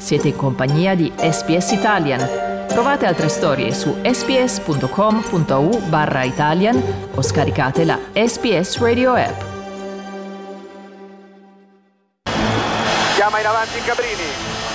Siete in compagnia di SPS Italian. Trovate altre storie su sps.com.au/Italian o scaricate la SPS Radio app. Chiama in avanti Cabrini.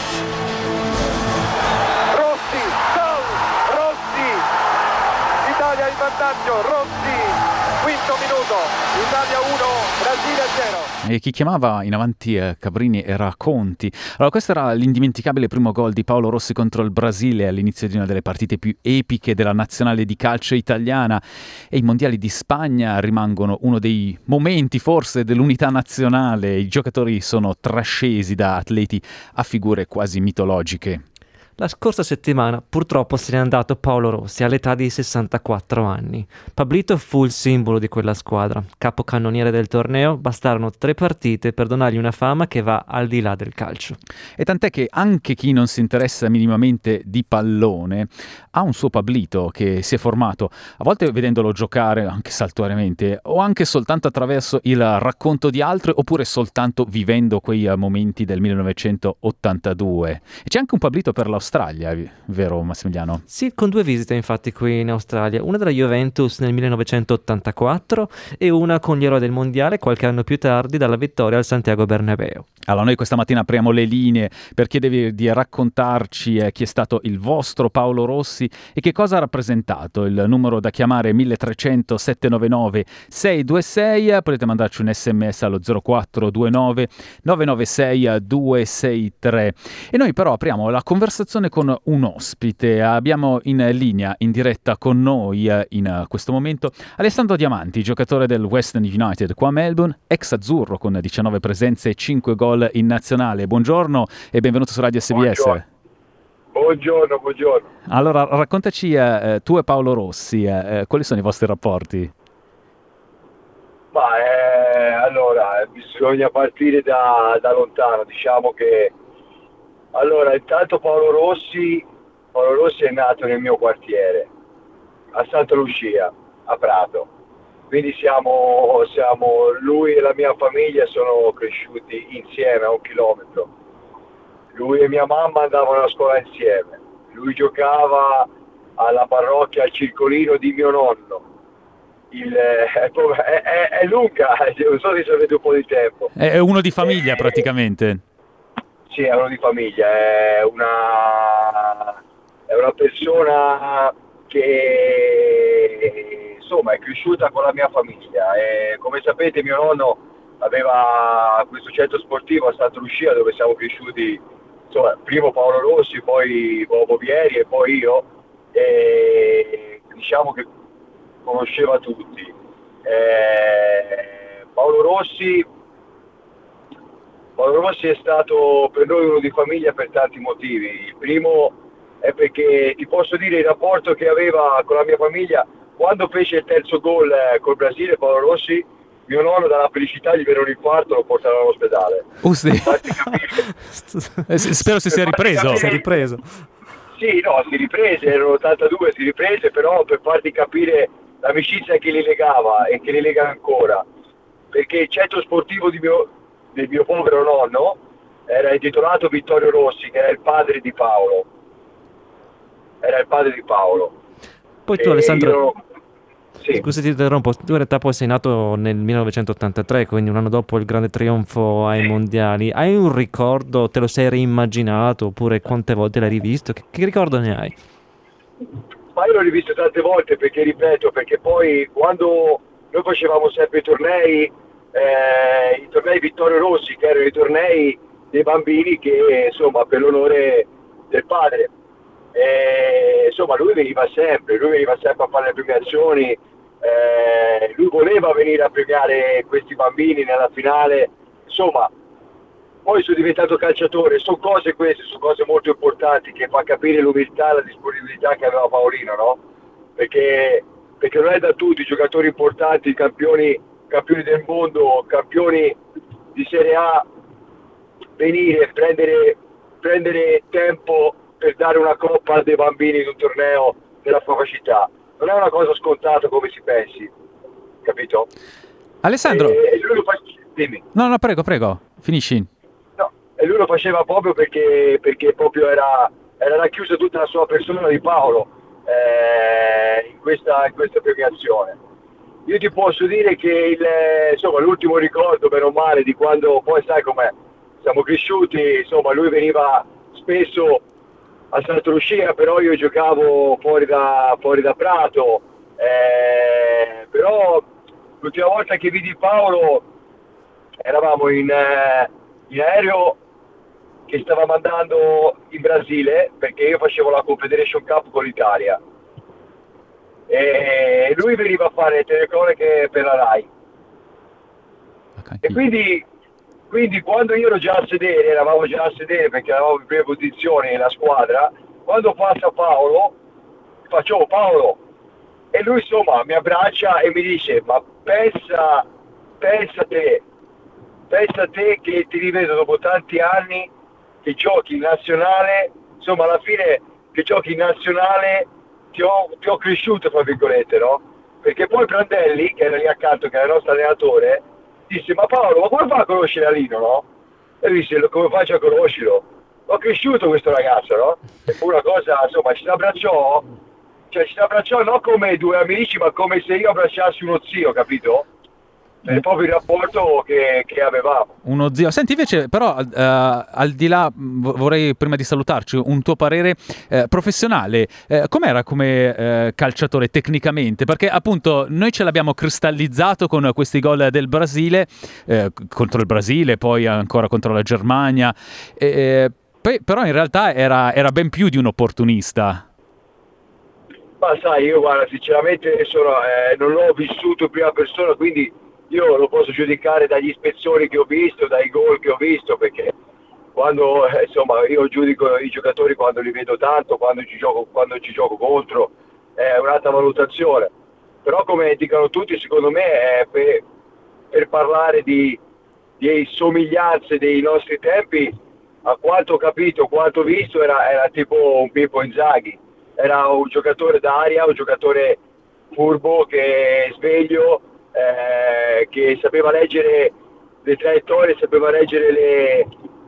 Rossi, gol! Rossi! Italia in vantaggio, Rossi! Quinto minuto, Italia 1, Brasile 0. E chi chiamava in avanti Cabrini era Conti. Allora, questo era l'indimenticabile primo gol di Paolo Rossi contro il Brasile all'inizio di una delle partite più epiche della nazionale di calcio italiana, e i mondiali di Spagna rimangono uno dei momenti forse dell'unità nazionale. I giocatori sono trascesi da atleti a figure quasi mitologiche. La scorsa settimana purtroppo se n'è andato Paolo Rossi all'età di 64 anni. Pablito fu il simbolo di quella squadra. Capocannoniere del torneo, bastarono 3 partite per donargli una fama che va al di là del calcio. E tant'è che anche chi non si interessa minimamente di pallone ha un suo Pablito che si è formato, a volte vedendolo giocare anche saltuariamente, o anche soltanto attraverso il racconto di altri, oppure soltanto vivendo quei momenti del 1982. E c'è anche un Pablito per l'Australia, vero Massimiliano? Sì, con 2 visite infatti qui in Australia, una della Juventus nel 1984 e una con gli eroi del mondiale qualche anno più tardi dalla vittoria al Santiago Bernabéu. Allora, noi questa mattina apriamo le linee per chiedervi di raccontarci chi è stato il vostro Paolo Rossi e che cosa ha rappresentato. Il numero da chiamare 1300 799 626, potete mandarci un sms allo 0429 996 263. E noi però apriamo la conversazione con un ospite. Abbiamo in linea, in diretta con noi in questo momento, Alessandro Diamanti, giocatore del Western United qua a Melbourne, ex azzurro con 19 presenze e 5 gol in nazionale. Buongiorno e benvenuto su Radio SBS. Buongiorno. Allora, raccontaci tu e Paolo Rossi, quali sono i vostri rapporti? Allora, bisogna partire da lontano. Diciamo che allora, intanto Paolo Rossi è nato nel mio quartiere, a Santa Lucia, a Prato. Quindi siamo lui e la mia famiglia sono cresciuti insieme a 1 chilometro. Lui e mia mamma andavano a scuola insieme. Lui giocava alla parrocchia al circolino di mio nonno. È lunga, non so se ci avete un po' di tempo. È uno di famiglia praticamente. Sì, è uno di famiglia, è una persona che insomma è cresciuta con la mia famiglia. E come sapete mio nonno aveva questo centro sportivo a Santa Lucia dove siamo cresciuti, insomma, primo Paolo Rossi, poi Bobo Vieri e poi io, e diciamo che conosceva tutti. Paolo Rossi è stato per noi uno di famiglia per tanti motivi. Il primo è perché ti posso dire il rapporto che aveva con la mia famiglia. Quando fece il terzo gol col Brasile, Paolo Rossi, mio nonno dalla felicità gli venne un infarto e lo portarono all'ospedale. Spero si sia ripreso. Sì, no, si riprese, erano 82, si riprese, però per farti capire l'amicizia che li legava e che li lega ancora. Perché il centro sportivo del mio povero nonno era intitolato Vittorio Rossi, che era il padre di Paolo. Poi tu, Alessandro, Sì. scusa ti interrompo, tu in realtà poi sei nato nel 1983, quindi un anno dopo il grande trionfo ai mondiali. Hai un ricordo, te lo sei reimmaginato, oppure quante volte l'hai rivisto? Che ricordo ne hai? Ma io l'ho rivisto tante volte perché poi quando noi facevamo sempre i tornei Vittorio Rossi, che erano i tornei dei bambini che insomma per l'onore del padre, insomma lui veniva sempre a fare le premiazioni, lui voleva venire a premiare questi bambini nella finale, insomma. Poi sono diventato calciatore, sono cose molto importanti che fa capire l'umiltà e la disponibilità che aveva Paolino, no? Perché non è da tutti i giocatori importanti, campioni del mondo, campioni di Serie A, venire e prendere tempo per dare una coppa a dei bambini in un torneo della propria città. Non è una cosa scontata come si pensi, capito? Alessandro, E lui lo fa... Dimmi. no, prego, finisci. No, e lui lo faceva proprio perché proprio era racchiusa tutta la sua persona di Paolo in questa premiazione. Io ti posso dire che insomma, l'ultimo ricordo, bene o male, di quando poi sai com'è, siamo cresciuti, insomma lui veniva spesso a Santa Lucia, però io giocavo fuori da Prato, però l'ultima volta che vidi Paolo eravamo in aereo che stavamo andando in Brasile, perché io facevo la Confederation Cup con l'Italia e lui veniva a fare telecronache per la Rai. Okay. E quindi quando io ero già a sedere, eravamo già a sedere perché eravamo in prime posizioni nella squadra, quando passa Paolo, faccio "Oh, Paolo", e lui insomma mi abbraccia e mi dice "ma pensa te che ti rivedo dopo tanti anni che giochi in nazionale, insomma alla fine che giochi in nazionale ti ho cresciuto", tra virgolette, no? Perché poi Prandelli, che era lì accanto, che era il nostro allenatore, disse "ma Paolo, ma come fa a conoscere Alino, no?" E lui disse "come faccio a conoscerlo? Ho cresciuto questo ragazzo, no?" E fu una cosa, insomma, ci si abbracciò non come due amici, ma come se io abbracciassi uno zio, capito? È proprio il rapporto che avevamo. Uno zio. Senti, invece, però, al di là, vorrei, prima di salutarci, un tuo parere professionale. Com'era come calciatore tecnicamente? Perché, appunto, noi ce l'abbiamo cristallizzato con questi gol del Brasile, contro il Brasile, poi ancora contro la Germania, però in realtà era ben più di un opportunista. Ma sai, io guarda, sinceramente non l'ho vissuto in prima persona, quindi io lo posso giudicare dagli ispezioni che ho visto, dai gol che ho visto, perché quando insomma io giudico i giocatori quando li vedo tanto, quando ci gioco contro, è un'altra valutazione. Però come dicono tutti, secondo me per parlare di somiglianze dei nostri tempi, a quanto ho capito, quanto ho visto, era tipo un Pippo Inzaghi. Era un giocatore d'aria, un giocatore furbo, che sveglio, che sapeva leggere le traiettorie, sapeva leggere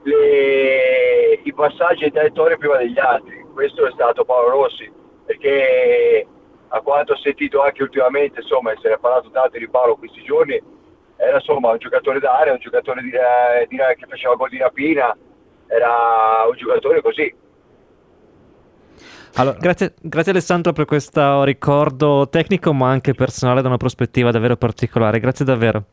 i passaggi e traiettorie prima degli altri. Questo è stato Paolo Rossi, perché a quanto ho sentito anche ultimamente, insomma, e se ne è parlato tanto di Paolo questi giorni, era insomma un giocatore d'area, un giocatore che faceva gol di rapina, era un giocatore così. Allora, grazie Alessandro per questo ricordo tecnico ma anche personale da una prospettiva davvero particolare. Grazie davvero.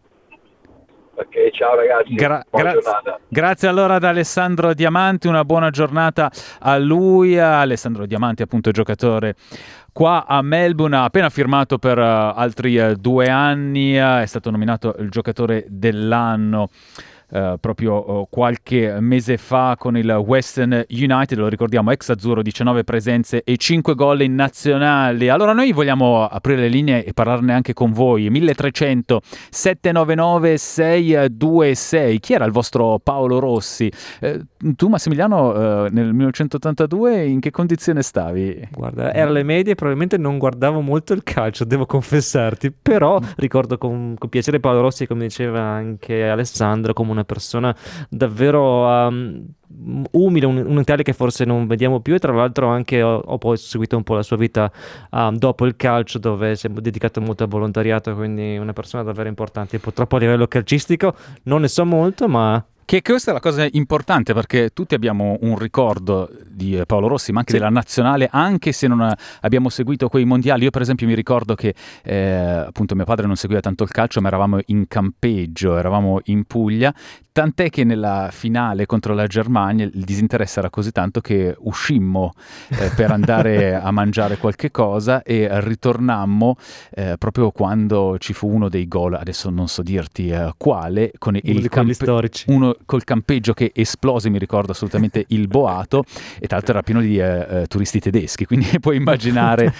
Ok, ciao ragazzi, buona giornata. Grazie allora ad Alessandro Diamanti, una buona giornata a lui. Alessandro Diamanti, appunto, giocatore qua a Melbourne, ha appena firmato per altri 2 anni, è stato nominato il giocatore dell'anno proprio qualche mese fa con il Western United, lo ricordiamo, ex azzurro, 19 presenze e 5 gol in nazionali. Allora noi vogliamo aprire le linee e parlarne anche con voi. 1300 799 626. Chi era il vostro Paolo Rossi? Tu, Massimiliano, nel 1982 in che condizione stavi? Guarda, era alle medie, probabilmente non guardavo molto il calcio, devo confessarti, però ricordo con piacere Paolo Rossi, come diceva anche Alessandro, come una persona davvero umile, un Italia che forse non vediamo più, e tra l'altro anche ho poi seguito un po' la sua vita dopo il calcio, dove si è dedicato molto al volontariato, quindi una persona davvero importante. Purtroppo a livello calcistico non ne so molto, ma che questa è la cosa importante, perché tutti abbiamo un ricordo di Paolo Rossi, ma anche della nazionale, anche se non abbiamo seguito quei mondiali. Io per esempio mi ricordo che appunto mio padre non seguiva tanto il calcio, ma eravamo in campeggio, eravamo in Puglia, tant'è che nella finale contro la Germania il disinteresse era così tanto che uscimmo per andare a mangiare qualche cosa, e ritornammo proprio quando ci fu uno dei gol, adesso non so dirti quale, con storici. Uno col campeggio che esplose, mi ricordo assolutamente il boato, e tra l'altro era pieno di turisti tedeschi, quindi puoi immaginare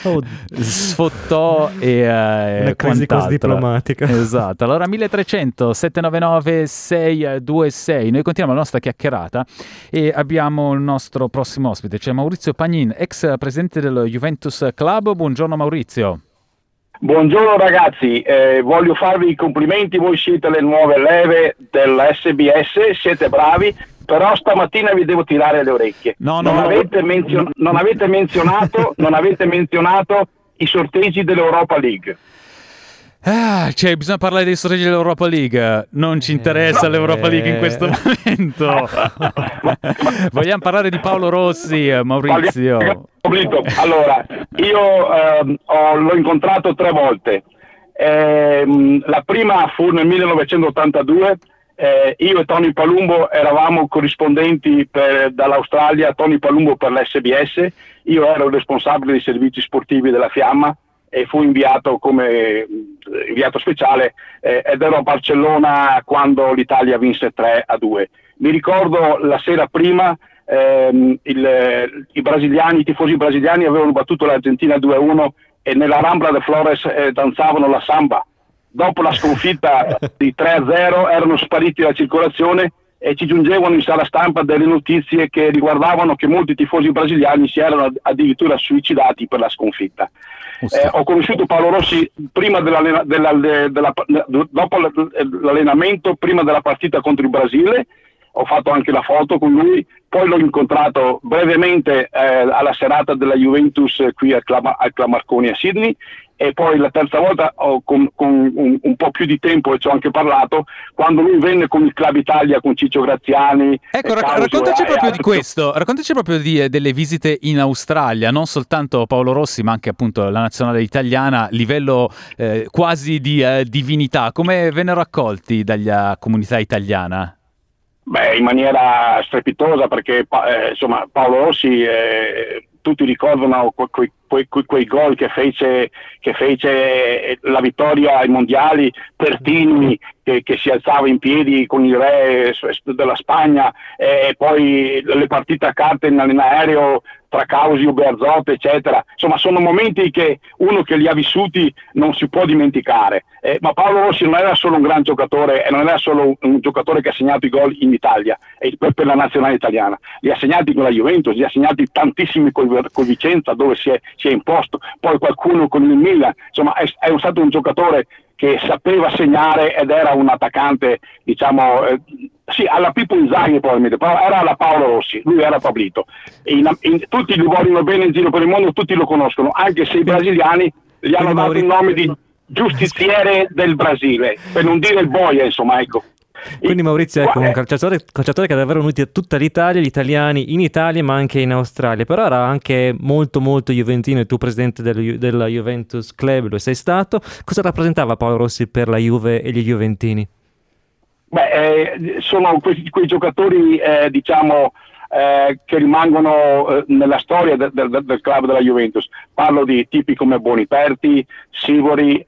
sfottò e una crisi così diplomatica. Esatto. Allora 1300 799 626, noi continuiamo la nostra chiacchierata e abbiamo il nostro prossimo ospite, c'è Maurizio Pagnin, ex presidente del Juventus Club. Buongiorno Maurizio. Buongiorno ragazzi, voglio farvi i complimenti, voi siete le nuove leve del SBS, siete bravi, però stamattina vi devo tirare le orecchie. Non avete menzionato i sorteggi dell'Europa League. Cioè, bisogna parlare dei sorteggi dell'Europa League. Non ci interessa l'Europa League in questo momento. Vogliamo parlare di Paolo Rossi, Maurizio. Allora, io l'ho incontrato 3 volte. La prima fu nel 1982. Io e Tony Palumbo eravamo corrispondenti dall'Australia, Tony Palumbo per l'SBS, io ero il responsabile dei servizi sportivi della Fiamma e fu inviato come inviato speciale ed ero a Barcellona quando l'Italia vinse 3-2. Mi ricordo la sera prima i tifosi brasiliani avevano battuto l'Argentina 2-1 e nella Rambla de Flores danzavano la samba. Dopo la sconfitta di 3-0 erano spariti dalla circolazione e ci giungevano in sala stampa delle notizie che riguardavano che molti tifosi brasiliani si erano addirittura suicidati per la sconfitta. Ho conosciuto Paolo Rossi prima dopo l'allenamento, prima della partita contro il Brasile, ho fatto anche la foto con lui, poi l'ho incontrato brevemente alla serata della Juventus qui al Club Marconi a Sydney, e poi la terza volta con un po' più di tempo, e ci ho anche parlato, quando lui venne con il Club Italia, con Ciccio Graziani. Ecco, raccontaci proprio di questo, raccontaci proprio delle visite in Australia, non soltanto Paolo Rossi, ma anche appunto la nazionale italiana, livello quasi di divinità. Come vennero accolti dalla comunità italiana? Beh, in maniera strepitosa, perché insomma Paolo Rossi, tutti ricordano quei gol che fece la vittoria ai mondiali, Pertini che si alzava in piedi con il re della Spagna, e poi le partite a carte in aereo tra Causio, Bearzot, eccetera. Insomma, sono momenti che uno che li ha vissuti non si può dimenticare. Ma Paolo Rossi non era solo un gran giocatore, e non era solo un giocatore che ha segnato i gol in Italia e per la nazionale italiana. Li ha segnati con la Juventus, li ha segnati tantissimi col Vicenza, dove si è imposto, poi qualcuno con il Milan. Insomma, è stato un giocatore che sapeva segnare ed era un attaccante, diciamo, sì, alla Pippo Inzaghi probabilmente, però era alla Paolo Rossi, lui era Pablito. Tutti gli vogliono bene in giro per il mondo, tutti lo conoscono, anche se i brasiliani gli hanno dato il nome di giustiziere del Brasile, per non dire il boia, insomma, ecco. Quindi Maurizio è un calciatore che ha davvero unito tutta l'Italia, gli italiani in Italia ma anche in Australia, però era anche molto molto juventino, e tu presidente della Juventus Club lo sei stato. Cosa rappresentava Paolo Rossi per la Juve e gli juventini? Beh, sono quei giocatori diciamo che rimangono nella storia del club della Juventus. Parlo di tipi come Boniperti, Sivori,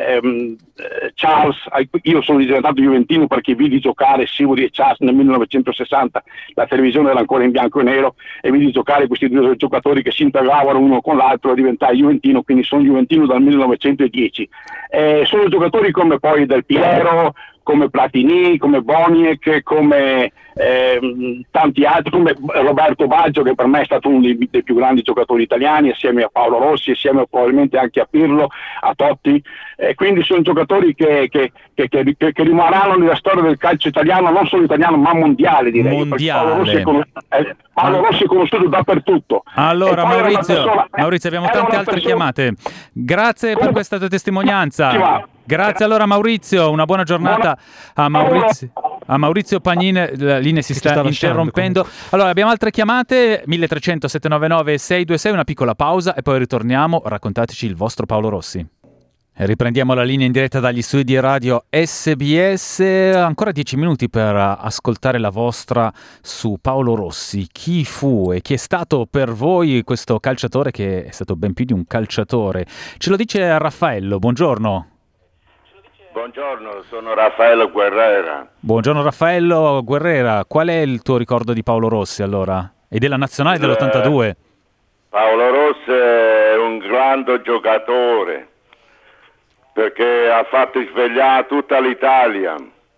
Charles. Io sono diventato juventino perché vidi giocare Sivori e Charles nel 1960, la televisione era ancora in bianco e nero, e vidi giocare questi due giocatori che si integravano uno con l'altro e diventai juventino, quindi sono juventino dal 1910. Sono giocatori come poi Del Piero, come Platini, come Boniek, come tanti altri, come Roberto Baggio, che per me è stato uno dei più grandi giocatori italiani, assieme a Paolo Rossi, assieme probabilmente anche a Pirlo, a Totti. Quindi sono giocatori che rimarranno nella storia del calcio italiano, non solo italiano ma mondiale, direi. Mondiale. Paolo Rossi è conosciuto dappertutto. Allora Maurizio, abbiamo tante altre chiamate. Grazie per questa tua testimonianza. Grazie allora Maurizio, una buona giornata a Maurizio Pagnin, la linea si sta interrompendo. Allora abbiamo altre chiamate, 1300 799 626, una piccola pausa e poi ritorniamo. Raccontateci il vostro Paolo Rossi. E riprendiamo la linea in diretta dagli studi di radio SBS, ancora 10 minuti per ascoltare la vostra su Paolo Rossi. Chi fu e chi è stato per voi questo calciatore, che è stato ben più di un calciatore? Ce lo dice Raffaello, buongiorno. Buongiorno, sono Raffaello Guerrera. Buongiorno Raffaello Guerrera, qual è il tuo ricordo di Paolo Rossi allora? E della nazionale dell'82? Paolo Rossi è un grande giocatore, perché ha fatto svegliare tutta l'Italia.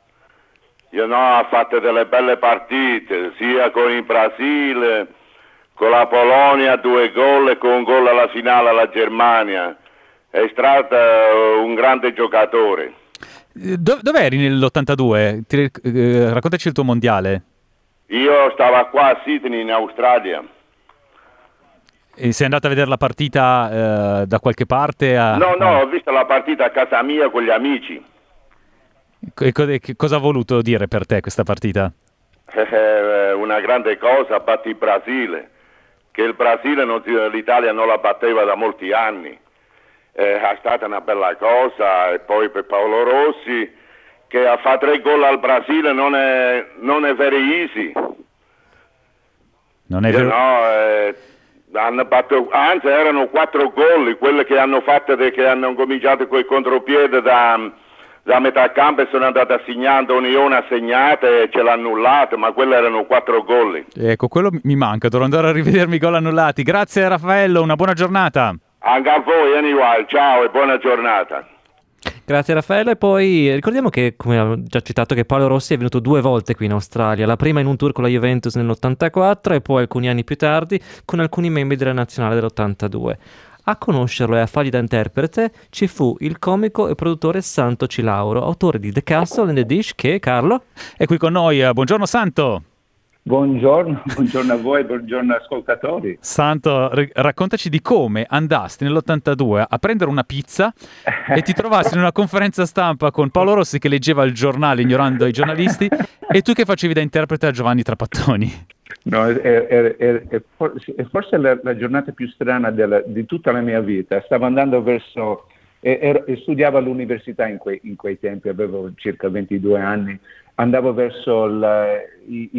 Ha fatto delle belle partite, sia con il Brasile, con la Polonia, 2 gol, e con un gol alla finale alla Germania. È stato un grande giocatore. Dov'eri nell'82? Raccontaci il tuo mondiale. Io stavo qua a Sydney, in Australia. E sei andato a vedere la partita da qualche parte? No, ho visto la partita a casa mia con gli amici. Che cosa ha voluto dire per te questa partita? Una grande cosa, batti il Brasile, che il Brasile l'Italia non la batteva da molti anni. È stata una bella cosa. E poi per Paolo Rossi, che ha fatto 3 gol al Brasile, non è very easy. Non è vero? Hanno battuto, anzi erano 4 gol quelle che hanno fatto, che hanno cominciato con il contropiede da metà campo e sono andate assegnando, Unione ha segnato e ce l'ha annullato, ma quelle erano 4 gol. Ecco, quello mi manca, dovrò andare a rivedermi i gol annullati. Grazie Raffaello, una buona giornata. Anche a voi, anyway, ciao e buona giornata. Grazie Raffaele. E poi ricordiamo che, come ho già citato, che Paolo Rossi è venuto 2 volte qui in Australia, la prima in un tour con la Juventus nell'84 e poi alcuni anni più tardi con alcuni membri della nazionale dell'82. A conoscerlo e a fargli da interprete ci fu il comico e produttore Santo Cilauro, autore di The Castle and the Dish, che, Carlo, è qui con noi. Buongiorno Santo. Buongiorno a voi, buongiorno ascoltatori. Santo, raccontaci di come andasti nell'82 a prendere una pizza e ti trovassi in una conferenza stampa con Paolo Rossi che leggeva il giornale ignorando i giornalisti e tu che facevi da interprete a Giovanni Trapattoni. No, è forse la giornata più strana di tutta la mia vita. Stavo andando verso... studiavo all'università in quei tempi, avevo circa 22 anni. Andavo verso le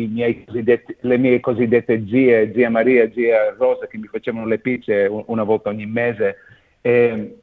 mie cosiddette zia Maria e zia Rosa, che mi facevano le pizze una volta ogni mese, e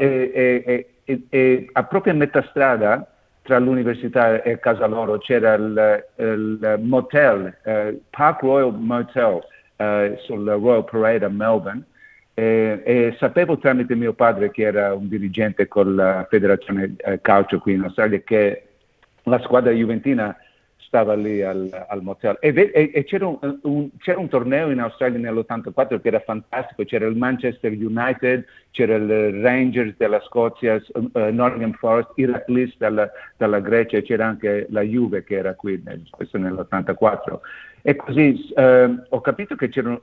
proprio a metà strada tra l'università e casa loro c'era il motel, Park Royal Motel, sul Royal Parade a Melbourne, e sapevo tramite mio padre, che era un dirigente con la federazione calcio qui in Australia, che la squadra juventina stava lì al motel e c'era un torneo in Australia nell'84 che era fantastico. C'era il Manchester United, c'era il Rangers della Scozia, Nottingham Forest, Iraklis dalla Grecia, e c'era anche la Juve che era qui, questo nell'84. E così ho capito che c'era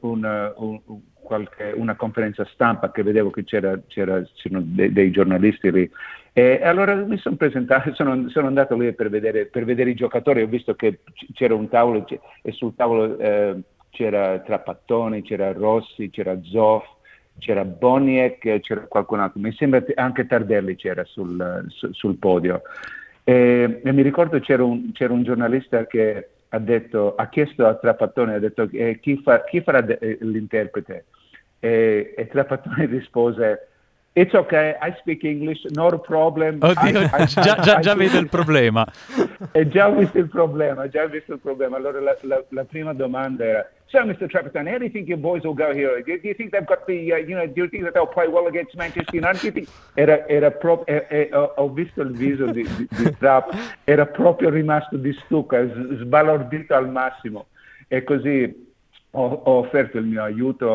una conferenza stampa, che vedevo che c'erano dei giornalisti lì. E allora mi sono presentato, sono andato lì per vedere i giocatori. Ho visto che c'era un tavolo e sul tavolo c'era Trapattoni, c'era Rossi, c'era Zoff, c'era Boniek, c'era qualcun altro. Mi sembra anche Tardelli c'era sul podio. E mi ricordo c'era un giornalista che ha chiesto a Trapattoni, ha detto chi farà l'interprete? E Trapattoni rispose: "It's okay, I speak English, not a problem." Oddio, già vedo il problema. E già ho visto il problema. Allora la prima domanda era: "So, Mr. Trapattoni, how do you think your boys will go here? Do you think they've got do you think that they'll play well against Manchester United?" Era proprio, ho visto il viso di Trapp, era proprio rimasto di stucco, sbalordito al massimo. E così ho offerto il mio aiuto,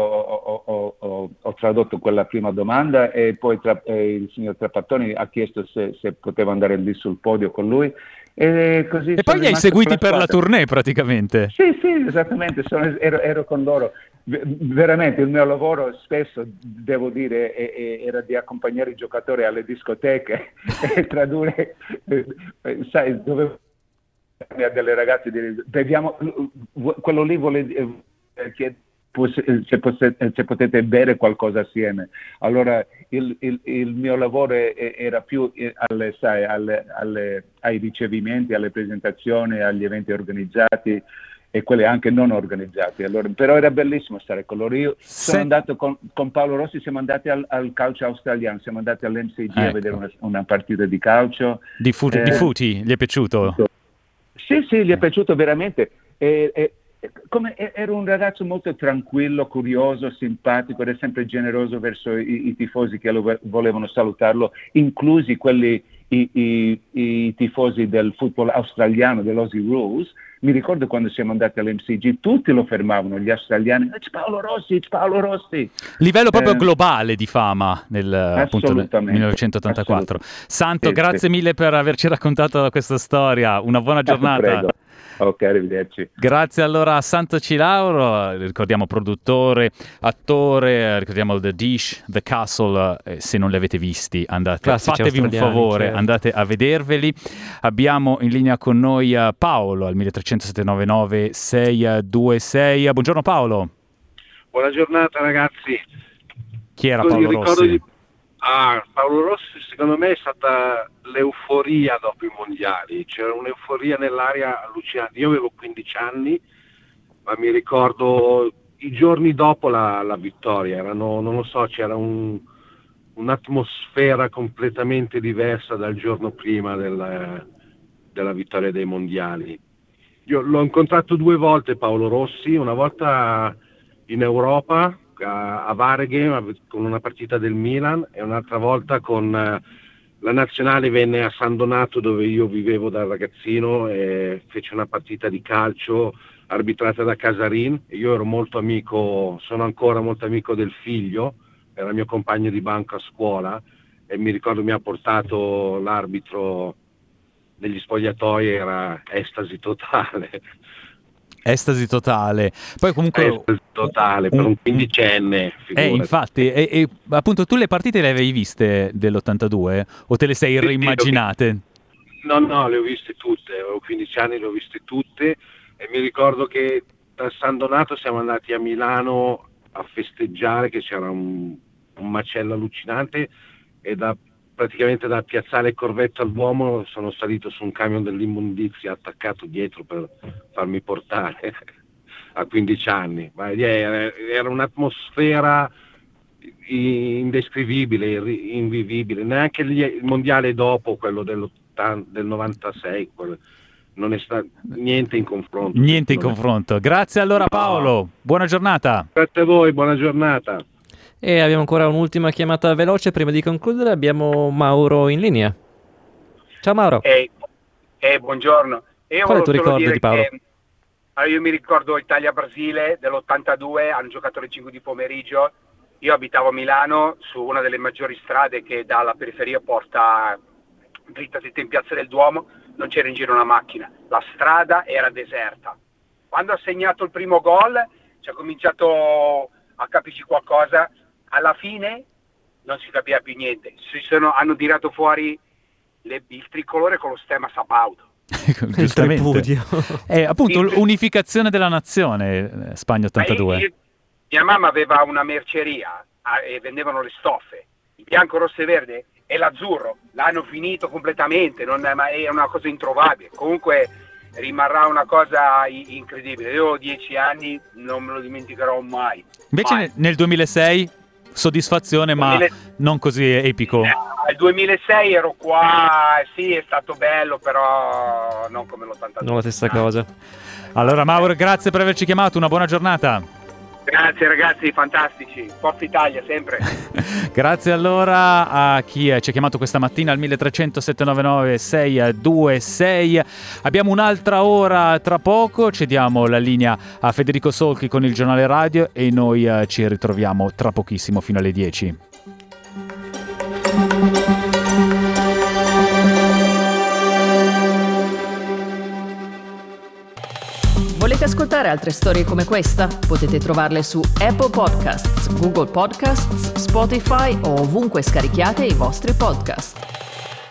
ho tradotto quella prima domanda, e poi il signor Trapattoni ha chiesto se potevo andare lì sul podio con lui. E poi li hai seguiti per la tournée praticamente? Sì, esattamente, ero con loro. Veramente il mio lavoro spesso, devo dire, era di accompagnare i giocatori alle discoteche e tradurre, sai, dovevo a delle ragazze dire: "Beviamo, quello lì vuole se potete bere qualcosa assieme." Allora il mio lavoro era più ai ricevimenti, alle presentazioni, agli eventi organizzati e quelli anche non organizzati. Allora, però era bellissimo stare con loro. Io sono andato con Paolo Rossi, siamo andati al calcio australiano, siamo andati all'MCG a vedere una partita di calcio. Di footy, gli è piaciuto? Sì, gli è piaciuto veramente. Era un ragazzo molto tranquillo, curioso, simpatico, era sempre generoso verso i tifosi che volevano salutarlo, inclusi i tifosi del football australiano, dell'Aussie Rules. Mi ricordo quando siamo andati all'MCG, tutti lo fermavano, gli australiani: "It's Paolo Rossi!" Livello proprio globale di fama nel 1984. Santo, grazie mille per averci raccontato questa storia, una buona giornata. Prego. Ok, arrivederci. Grazie allora a Santo Cilauro, ricordiamo produttore, attore, ricordiamo The Dish, The Castle, se non li avete visti fatevi un favore, certo. Andate a vederveli. Abbiamo in linea con noi Paolo al 1379 626. Buongiorno Paolo. Buona giornata ragazzi. Chi era Paolo Rossi? Paolo Rossi secondo me è stata l'euforia dopo i mondiali, c'era un'euforia nell'aria allucinante. Io avevo 15 anni, ma mi ricordo i giorni dopo la vittoria, non lo so, c'era un'atmosfera completamente diversa dal giorno prima della vittoria dei mondiali. Io l'ho incontrato 2 volte Paolo Rossi, una volta in Europa a Vareghe con una partita del Milan e un'altra volta con la nazionale venne a San Donato dove io vivevo da ragazzino e fece una partita di calcio arbitrata da Casarin. Io sono ancora molto amico del figlio, era mio compagno di banco a scuola e mi ricordo mi ha portato l'arbitro negli spogliatoi, era estasi totale. Estasi totale. Poi comunque estasi totale per un quindicenne. Infatti, e appunto tu le partite le avevi viste dell'82 o te le sei reimmaginate? No, le ho viste tutte, avevo 15 anni, le ho viste tutte e mi ricordo che da San Donato siamo andati a Milano a festeggiare, che c'era un macello allucinante e praticamente da piazzale Corvetto al Duomo sono salito su un camion dell'immondizia attaccato dietro per farmi portare a 15 anni. Ma era un'atmosfera indescrivibile, invivibile. Neanche il mondiale dopo, quello del 96, non è stato niente in confronto. Niente in confronto. Grazie allora Paolo, buona giornata. Grazie a voi, buona giornata. E abbiamo ancora un'ultima chiamata veloce prima di concludere. Abbiamo Mauro in linea. Ciao Mauro. Buongiorno. Qual è il tuo ricordo di Paolo? Io mi ricordo Italia-Brasile dell'82, hanno giocato alle 5 di pomeriggio. Io abitavo a Milano su una delle maggiori strade che dalla periferia porta dritta in Piazza del Duomo, non c'era in giro una macchina, la strada era deserta. Quando ha segnato il primo gol ci ha cominciato a capirci qualcosa. Alla fine non si capiva più niente, hanno tirato fuori il tricolore con lo stemma Sabaudo. Il tripudio. Appunto l'unificazione della nazione, Spagna 82. Mia mamma aveva una merceria e vendevano le stoffe, il bianco, rosso e verde e l'azzurro, l'hanno finito completamente, è una cosa introvabile. Comunque rimarrà una cosa incredibile. Io ho 10 anni, non me lo dimenticherò mai. Invece nel 2006 soddisfazione, ma non così epico. Nel 2006 ero qua, sì, è stato bello, però non come l'82. Non la stessa cosa. Allora Mauro, grazie per averci chiamato, una buona giornata. Grazie ragazzi, fantastici, Forza Italia sempre. Grazie allora a chi ci ha chiamato questa mattina al 1300 799 626. Abbiamo un'altra ora tra poco, cediamo la linea a Federico Solchi con il giornale radio e noi ci ritroviamo tra pochissimo fino alle 10. Volete ascoltare altre storie come questa? Potete trovarle su Apple Podcasts, Google Podcasts, Spotify o ovunque scarichiate i vostri podcast.